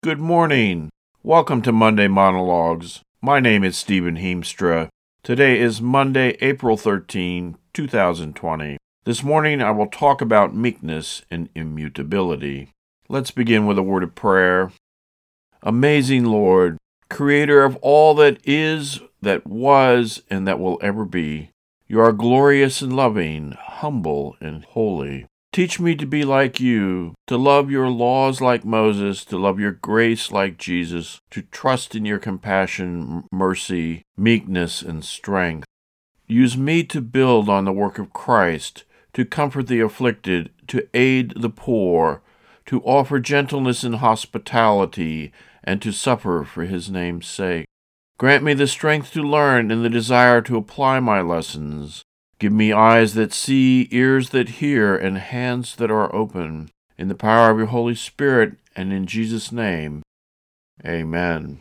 Good morning. Welcome to Monday Monologues. My name is Stephen Heemstra. Today is Monday, April 13, 2020. This morning I will talk about meekness and immutability. Let's begin with a word of prayer. Amazing Lord, Creator of all that is, that was, and that will ever be, you are glorious and loving, humble and holy. Teach me to be like you, to love your laws like Moses, to love your grace like Jesus, to trust in your compassion, mercy, meekness, and strength. Use me to build on the work of Christ, to comfort the afflicted, to aid the poor, to offer gentleness and hospitality, and to suffer for his name's sake. Grant me the strength to learn and the desire to apply my lessons. Give me eyes that see, ears that hear, and hands that are open. In the power of your Holy Spirit, and in Jesus' name, amen.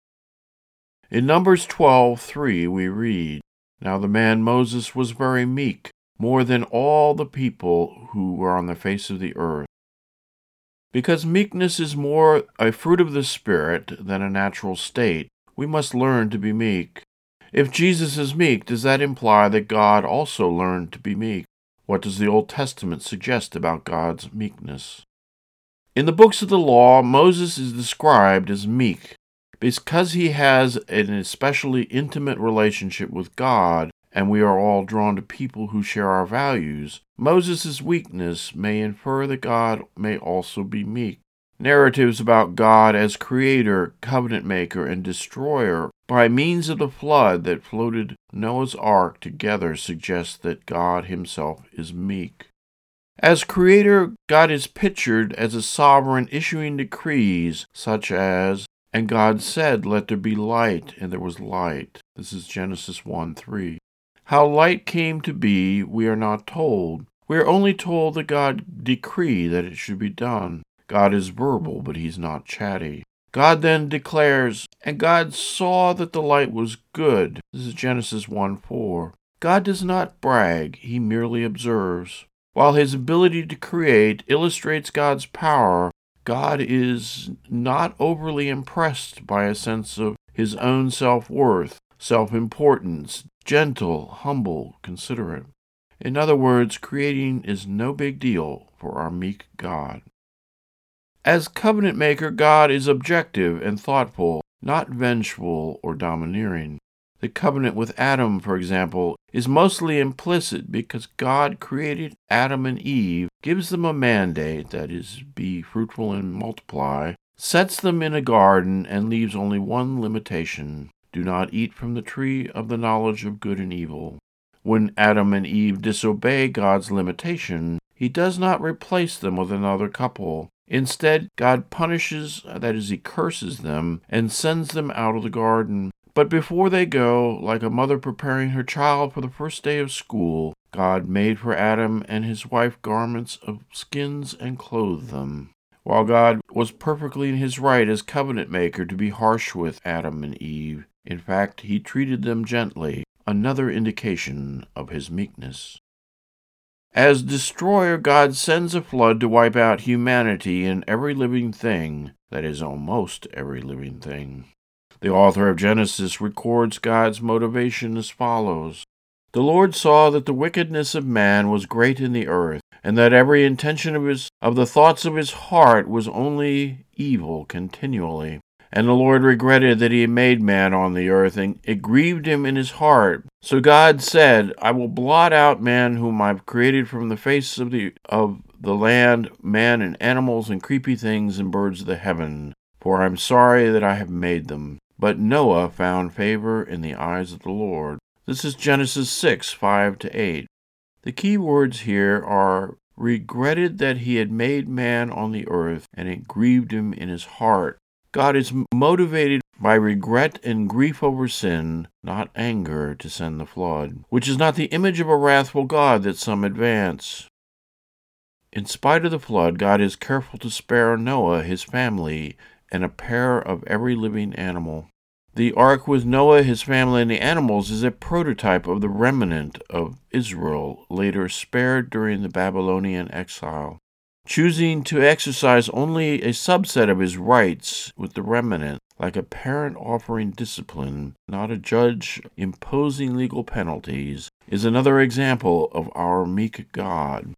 In Numbers 12:3 we read, Now the man Moses was very meek, more than all the people who were on the face of the earth. Because meekness is more a fruit of the Spirit than a natural state, we must learn to be meek. If Jesus is meek, does that imply that God also learned to be meek? What does the Old Testament suggest about God's meekness? In the books of the law, Moses is described as meek because he has an especially intimate relationship with God, and we are all drawn to people who share our values. Moses' weakness may infer that God may also be meek. Narratives about God as creator, covenant maker, and destroyer by means of the flood that floated Noah's ark together suggest that God himself is meek. As creator, God is pictured as a sovereign issuing decrees such as, And God said, Let there be light, and there was light. This is Genesis 1:3. How light came to be, we are not told. We are only told that God decreed that it should be done. God is verbal, but he's not chatty. God then declares, And God saw that the light was good. This is Genesis 1:4. God does not brag, he merely observes. While his ability to create illustrates God's power, God is not overly impressed by a sense of his own self-worth, self-importance, gentle, humble, considerate. In other words, creating is no big deal for our meek God. As covenant maker, God is objective and thoughtful, not vengeful or domineering. The covenant with Adam, for example, is mostly implicit because God created Adam and Eve, gives them a mandate, that is, be fruitful and multiply, sets them in a garden, and leaves only one limitation: do not eat from the tree of the knowledge of good and evil. When Adam and Eve disobey God's limitation, he does not replace them with another couple. Instead, God punishes, that is, he curses them, and sends them out of the garden. But before they go, like a mother preparing her child for the first day of school, God made for Adam and his wife garments of skins and clothed them. While God was perfectly in his right as covenant maker to be harsh with Adam and Eve, in fact, he treated them gently, another indication of his meekness. As destroyer, God sends a flood to wipe out humanity and every living thing, that is, almost every living thing. The author of Genesis records God's motivation as follows. The Lord saw that the wickedness of man was great in the earth, and that every intention of the thoughts of his heart was only evil continually. And the Lord regretted that he had made man on the earth, and it grieved him in his heart. So God said, I will blot out man whom I've created from the face of the land, man and animals and creepy things and birds of the heaven, for I'm sorry that I have made them. But Noah found favor in the eyes of the Lord. This is Genesis 6:5-8. The key words here are regretted that he had made man on the earth, and it grieved him in his heart. God is motivated by regret and grief over sin, not anger, to send the flood, which is not the image of a wrathful God that some advance. In spite of the flood, God is careful to spare Noah, his family, and a pair of every living animal. The ark with Noah, his family, and the animals is a prototype of the remnant of Israel, later spared during the Babylonian exile. choosing to exercise only a subset of his rights with the remnant, like a parent offering discipline, not a judge imposing legal penalties, is another example of our meek God.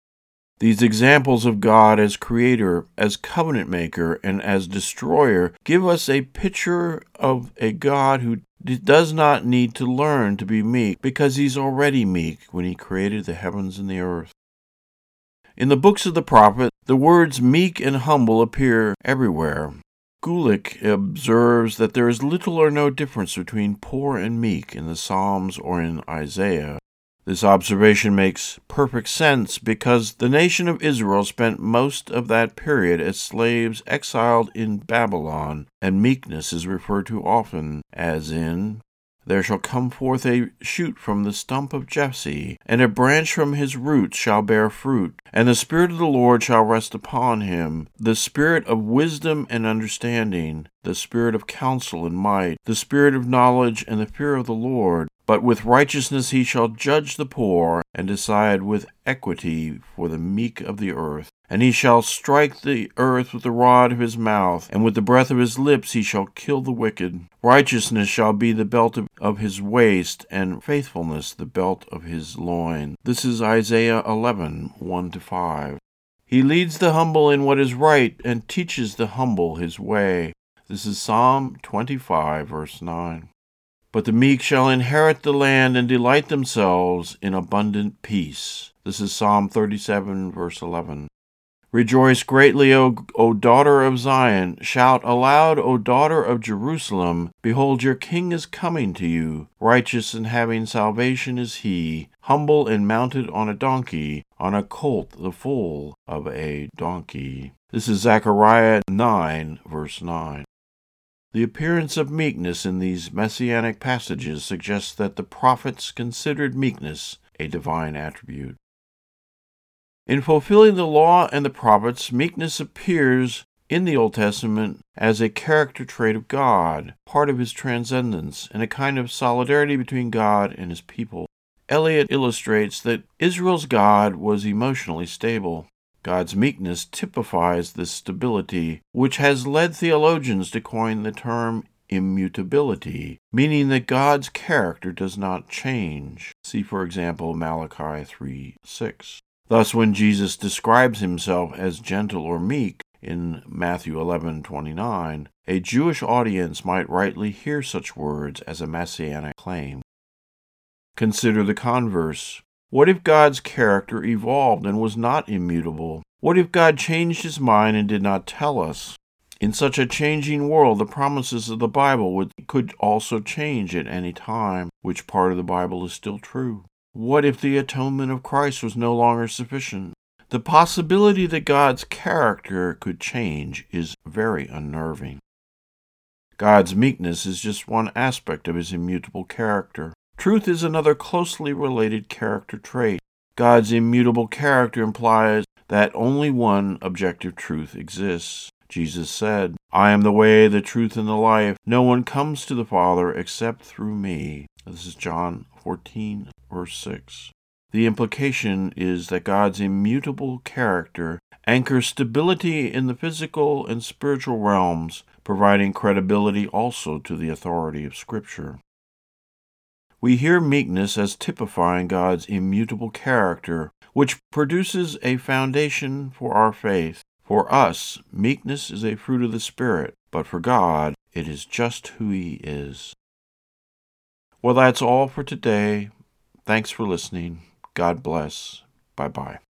These examples of God as creator, as covenant maker, and as destroyer give us a picture of a God who does not need to learn to be meek, because he's already meek when he created the heavens and the earth. In the books of the prophet, the words meek and humble appear everywhere. Gulick observes that there is little or no difference between poor and meek in the Psalms or in Isaiah. This observation makes perfect sense because the nation of Israel spent most of that period as slaves exiled in Babylon, and meekness is referred to often, as in, "There shall come forth a shoot from the stump of Jesse, and a branch from his roots shall bear fruit, and the Spirit of the Lord shall rest upon him, the Spirit of wisdom and understanding, the Spirit of counsel and might, the Spirit of knowledge and the fear of the Lord. But with righteousness he shall judge the poor, and decide with equity for the meek of the earth. And he shall strike the earth with the rod of his mouth, and with the breath of his lips he shall kill the wicked. Righteousness shall be the belt of his waist, and faithfulness the belt of his loin." This is Isaiah 11, 1-5. He leads the humble in what is right, and teaches the humble his way. This is Psalm 25, verse 9. "But the meek shall inherit the land and delight themselves in abundant peace." This is Psalm 37, verse 11. "Rejoice greatly, O daughter of Zion. Shout aloud, O daughter of Jerusalem. Behold, your king is coming to you. Righteous and having salvation is he, humble and mounted on a donkey, on a colt, the foal of a donkey." This is Zechariah 9, verse 9. The appearance of meekness in these messianic passages suggests that the prophets considered meekness a divine attribute. In fulfilling the law and the prophets, meekness appears in the Old Testament as a character trait of God, part of his transcendence, and a kind of solidarity between God and his people. Eliot illustrates that Israel's God was emotionally stable. God's meekness typifies this stability, which has led theologians to coin the term immutability, meaning that God's character does not change. See, for example, Malachi 3:6. Thus, when Jesus describes himself as gentle or meek in Matthew 11:29, a Jewish audience might rightly hear such words as a messianic claim. Consider the converse. What if God's character evolved and was not immutable? What if God changed his mind and did not tell us? In such a changing world, the promises of the Bible could also change at any time. Which part of the Bible is still true? What if the atonement of Christ was no longer sufficient? The possibility that God's character could change is very unnerving. God's meekness is just one aspect of his immutable character. Truth is another closely related character trait. God's immutable character implies that only one objective truth exists. Jesus said, "I am the way, the truth, and the life. No one comes to the Father except through me." This is John 14, verse 6. The implication is that God's immutable character anchors stability in the physical and spiritual realms, providing credibility also to the authority of Scripture. We hear meekness as typifying God's immutable character, which produces a foundation for our faith. For us, meekness is a fruit of the Spirit, but for God, it is just who he is. Well, that's all for today. Thanks for listening. God bless. Bye-bye.